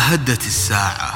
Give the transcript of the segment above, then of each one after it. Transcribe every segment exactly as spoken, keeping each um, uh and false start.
هدت الساعة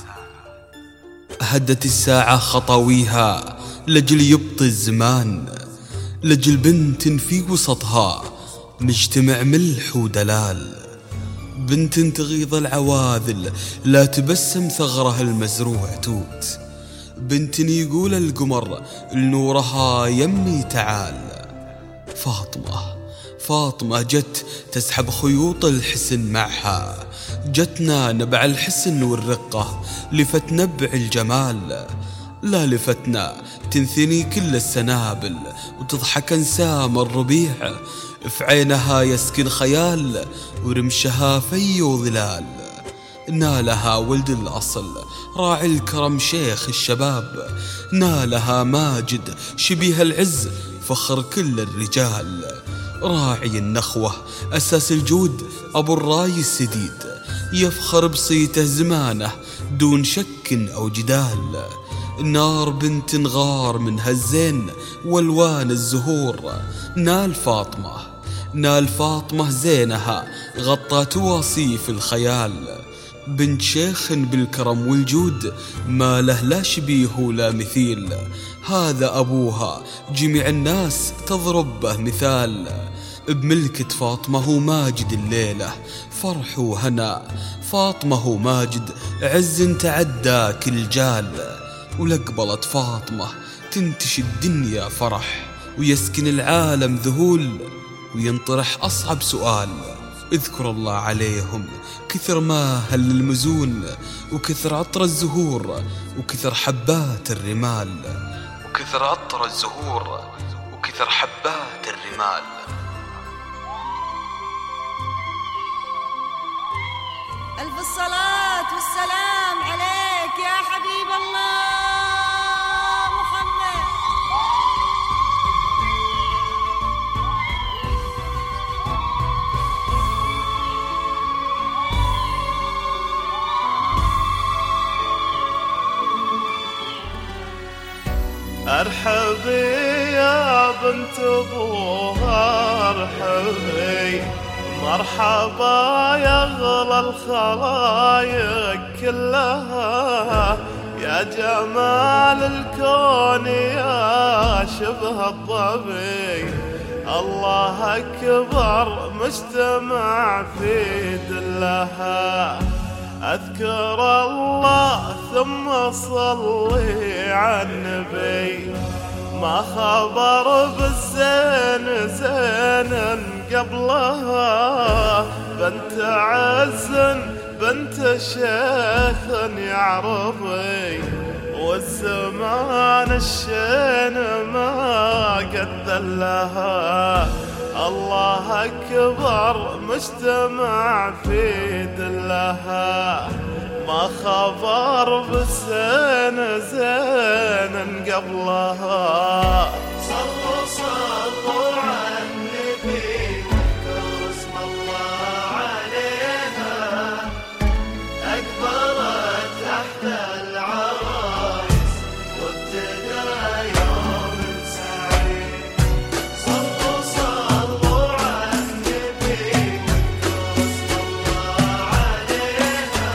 هدت الساعة خطويها لجل يبطي الزمان، لجل بنت في وسطها مجتمع ملح ودلال، بنت تغيظ العواذل لا تبسم ثغرها المزروع توت، بنت يقول القمر لنورها يمي تعال. فاطمة فاطمة جت تسحب خيوط الحسن معها، جتنا نبع الحسن والرقة لفت نبع الجمال، لا لفتنا تنثني كل السنابل وتضحك انسام الربيع، في عينها يسكن خيال ورمشها في وظلال، نالها ولد الأصل راعي الكرم شيخ الشباب، نالها ماجد شبيه العز فخر كل الرجال، راعي النخوة أساس الجود أبو الراي السديد، يفخر بصيته زمانه دون شك أو جدال، النار بنت غار من هالزين والوان الزهور، نال فاطمة نال فاطمة زينها غطت وصيف الخيال، بنت شيخ بالكرم والجود ما له لا شبيه ولا مثيل، هذا أبوها جميع الناس تضرب به مثال، بملكة فاطمة وماجد الليلة فرح وهنا، فاطمة وماجد عز تعدى كل جال، ولقبلت فاطمة تنتشي الدنيا فرح ويسكن العالم ذهول، وينطرح أصعب سؤال اذكر الله عليهم كثر ما هل المزون، وكثر عطر الزهور وكثر حبات الرمال، وكثر عطر الزهور وكثر حبات الرمال. ألف الصلاة والسلام عليك يا حبيب الله محمد. ارحبي يا بنت ابوها ارحبي، مرحبا يا غلا الخلايق كلها، يا جمال الكون يا شبه الضبي، الله أكبر مجتمع في دلها، أذكر الله ثم صلي على النبي، ما خبر بالزين زين قبلها، بنت عز بنت شيخ يعرفي، والزمان الشين ما قد لها، الله أكبر مجتمع في دلها، ما خبر بالزين زين قبلها. صلوا صلوا على النبي واذكروا اسم الله عليها، أكبرت تحت العرايس وابتدى يوم سعيد. صلوا صلوا على النبي واذكروا اسم الله عليها،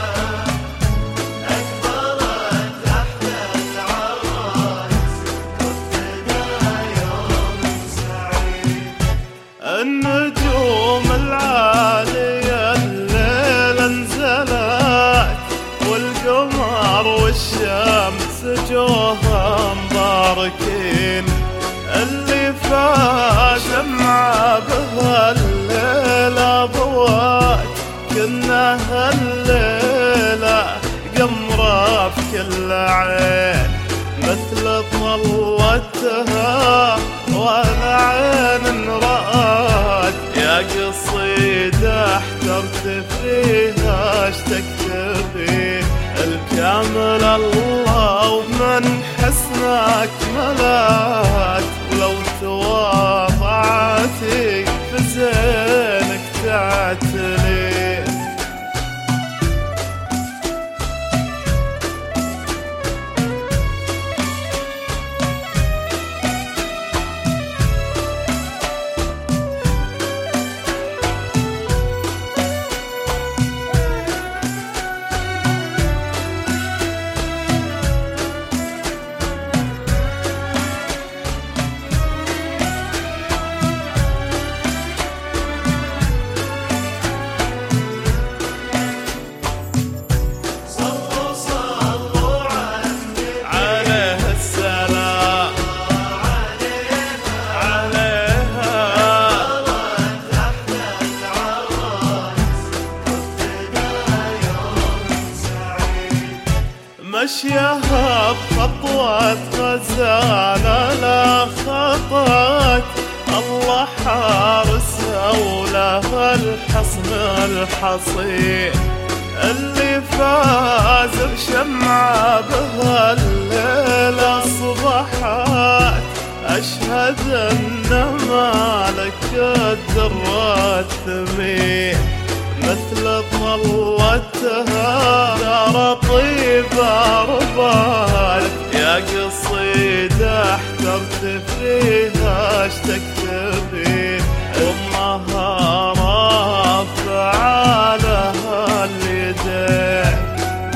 أكبرت تحت العرايس وابتدى يوم سعيد. النجوم العالية الليلة نزلت، والقمر والشمس جوها مباركين، اللي فاز مع بها الليلة ضوات، كنا هالليلة قمرة في كل عين، مثل طلتها ولا عين رأت، يا قصيدة احترت فيها اشتقت فيه، الكامل الله ومن حسنك ملات، ولو تواضعتي في زينك تعتلي. مشيها بخطوة غزالة لا خطت، الله حارسها ولها الحصن الحصين، اللي فاز بشمعة بها الليل أصبحت، أشهد أن مالك الدر الثمين، مثل طلتها دار طيبة ربات، يا قصيدة احترت فيها اش تكتبين، ومهارة فعالها اليدين.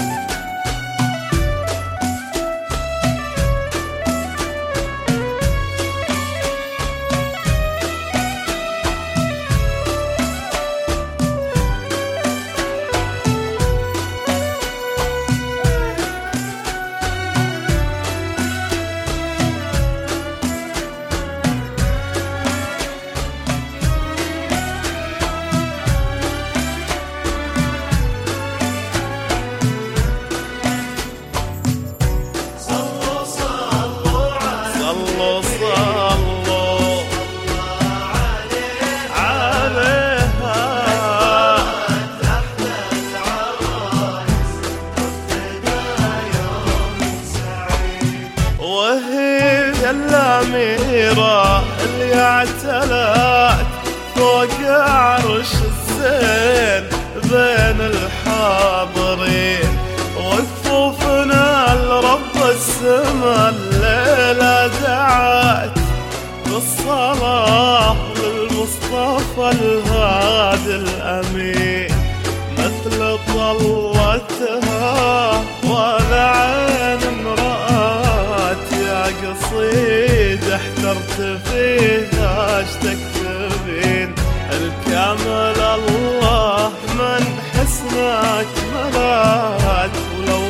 الأميرة اللي اعتلت فوق عرش الزين بين الحاضرين، وكفوفنا لرب السما الليلة دعت بالصلاة للمصطفى الهادي الأمين، مثل طلتها ولا عين رأت، يا قصيد احترت فيها اش تكتبين، الكامل الله من حسنك ملات، ولو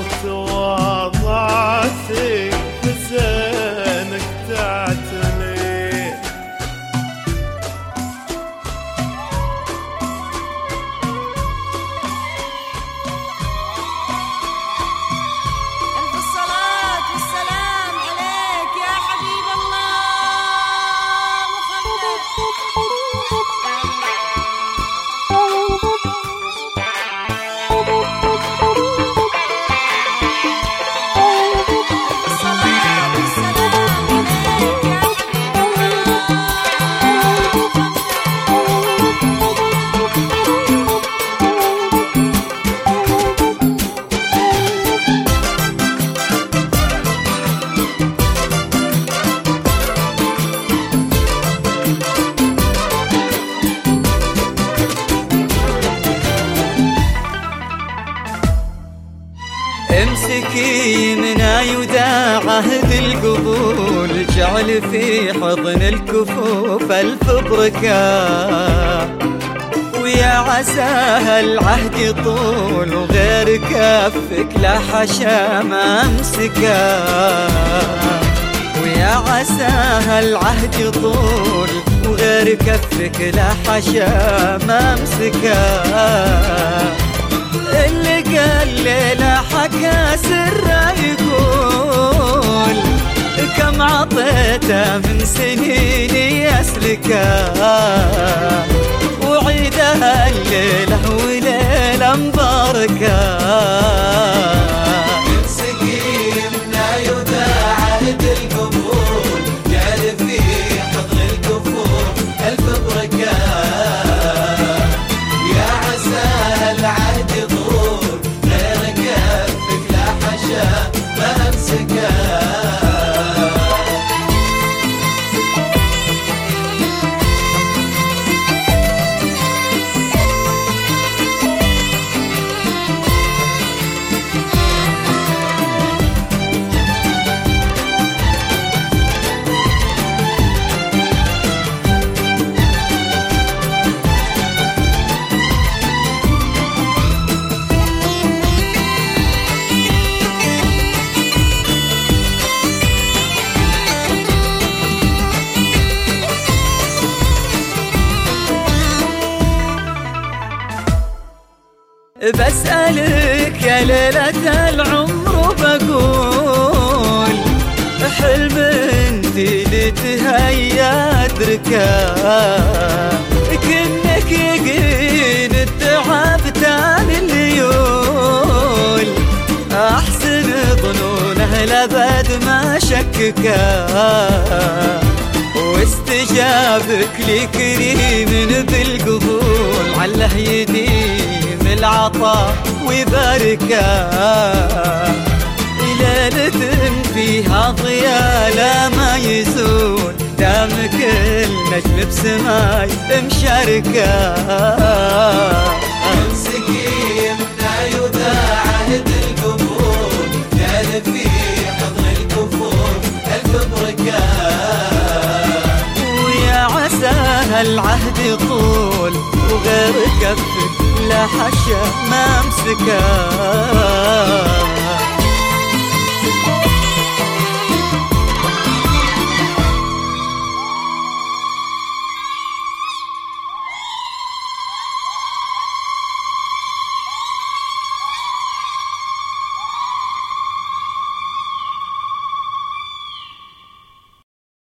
تواضعتي في زينك تعتلين. ألف الصلاة والسلام عليك يا حبيب الله محمد. امسكي من يوداع عهد القبول، جعل في حضن الكفوف الف بركة، ويا عساها العهد يطول، وغير كفك لا حشا ما امسكه، ويا عساها العهد يطول، وغير كفك لا حشا ما امسكه، اللي قال ليلة حكى سره يقول، كم عطيته من سنيني أسلكه، وعيدها الليلة وليلة مباركة. امسكي من يوداع عهد القبول، جعل في حضن الكفور ألف بركة، يا عساها العهد يطول، غير كفك لا حشا ما امسكه. بسألك يا ليلة العمر واقول حلم انتي اللي تهيا ادركه، كنك يقين التعب تاني الليول، احسن ظنونه لابد ما شككه، واستجابك لكريم بالقبول، عله يديم العطاء ويباركه، ليلة فيها ضياء لا ما يزول، دام كل نجم بسماي مشاركه. سقيمنا يذاع عهد القبول، كان في حضن الكفور ألف بركة، ويا عسى هالعهد يطول، وغير كفك لا حشا ما امسكه.